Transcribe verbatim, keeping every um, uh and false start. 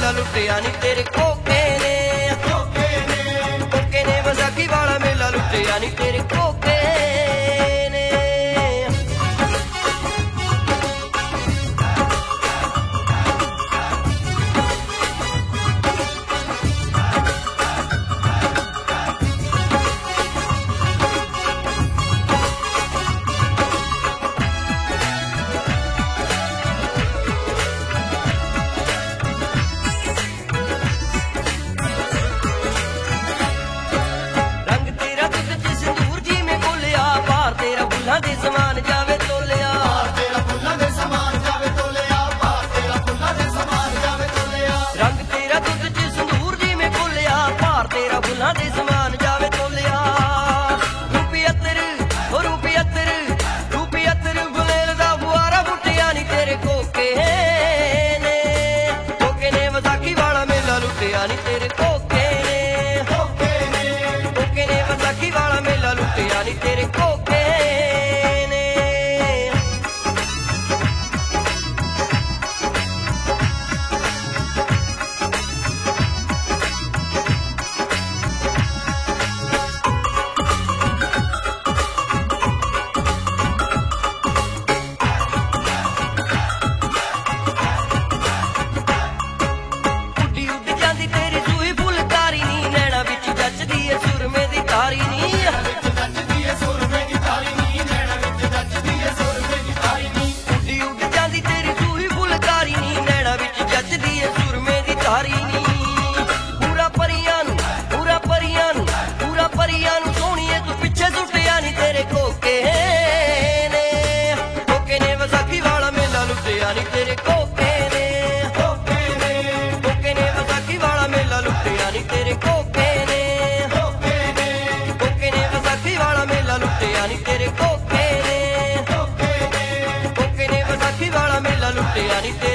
ਮੇਲਾ ਲੁੱਟਿਆ ਨੀ ਤੇਰੇ ਕੋਕੇ ਨੇ, ਕੋਕੇ ਨੇ ਵਿਸਾਖੀ ਵਾਲਾ ਮੇਲਾ ਲੁੱਟਿਆ ਨੀ ਤੇਰੇ ਕੋਕੇ ਨੇ। ਦੇ ਸਮਾਨ ਜਾਵੇ ਤੋਲਿਆ, ਭਾਰ ਤੇਰਾ ਫੁੱਲਾਂ ਦੇ ਸਮਾਨ ਜਾਵੇ ਤੋਲਿਆ, ਭਾਰ ਤੇਰਾ ਫੁੱਲਾਂ ਦੇ ਸਮਾਨ ਜਾਵੇ ਤੋਲਿਆ। ਰੰਗ ਤੇਰਾ ਦੁੱਧ ਚ ਸੰਦੂਰ ਜਿਵੇਂ ਘੋਲਿਆ, ਭਾਰ ਤੇਰਾ ਫੁੱਲਾਂ ਦੇ ਸਮਾਨ ਜਾਵੇ ਤੋਲਿਆ। ਰੂਪੀ ਅੱਤਰ ਹੋ ਰੂਪੀ ਅੱਤਰ, ਰੂਪੀ ਅੱਤਰ ਗੁਲੇਲ ਦਾ ਫੁਆਰਾ ਬੁੱਟਿਆ ਨੀ ਤੇਰੇ ਕੋਕੇ ਨੇ, ਕੋਕੇ ਨੇ ਵਿਸਾਖੀ ਵਾਲਾ ਮੇਲਾ ਲੁੱਟਿਆ ਨੀ ਤੇਰੇ ਕੋਕੇ ਨੇ, ਕੋਕੇ ਨੇ, ਕੋਕੇ ਨੇ ਵਿਸਾਖੀ ਵਾਲਾ ਮੇਲਾ ਲੁੱਟਿਆ ਨੀ ਤੇਰੇ ਕੋਕੇ। ਸੁਰਮੇ ਦੀ ਤਾਰੀ ਨੀ ਵਿੱਚ ਨੱਚਦੀ ਏ ਸੁਰਮੇ ਦੀ ਤਾਰੀ ਨੀ, ਨੈਣਾ ਵਿੱਚ ਨੱਚਦੀ ਏ ਸੁਰਮੇ ਦੀ ਤਾਰੀ ਨੀ। ਉੱਡੀ ਉੱਡ ਜਾਂਦੀ ਤੇਰੀ ਸੂਈ ਫੁਲਕਾਰੀ ਨੀ, ਨੈਣਾ ਵਿੱਚ ਜੱਚਦੀ ਏ ਸੁਰਮੇ ਦੀ ਤਾਰੀ ਨੀ। ਪੂਰਾ ਪਰੀਆਂ ਨੂੰ ਪੂਰਾ ਪਰੀਆਂ ਨੂੰ ਪੂਰਾ ਪਰੀਆਂ ਨੂੰ ਸੋਹਣੀਏ ਤੂੰ ਪਿੱਛੇ ਸੁੱਟਿਆ ਨੀ ਤੇਰੇ ਕੋਕੇ ਨੇ, ਕੋਕੇ ਨੇ ਵਿਸਾਖੀ ਵਾਲਾ ਮੇਲਾ ਲੁੱਟਿਆ ਨੀ ਤੇਰੇ ਕੋਕੇ ਨੇ, ਕੋਕੇ ਨੇ, ਕੋਕੇ ਨੇ ਵਿਸਾਖੀ ਵਾਲਾ ਮੇਲਾ ਲੁੱਟਿਆ ਨੀ ਤੇਰੇ ਕੋਕੇ ਨੇ, ਲੁੱਟਿਆ ਨੀ ਤੇਰੇ ਕੋਕੇ ਨੇ, ਕੋਕੇ ਨੇ, ਕੋਕੇ ਨੇ ਵਿਸਾਖੀ ਵਾਲਾ ਮੇਲਾ ਲੁੱਟਿਆ ਨੀ।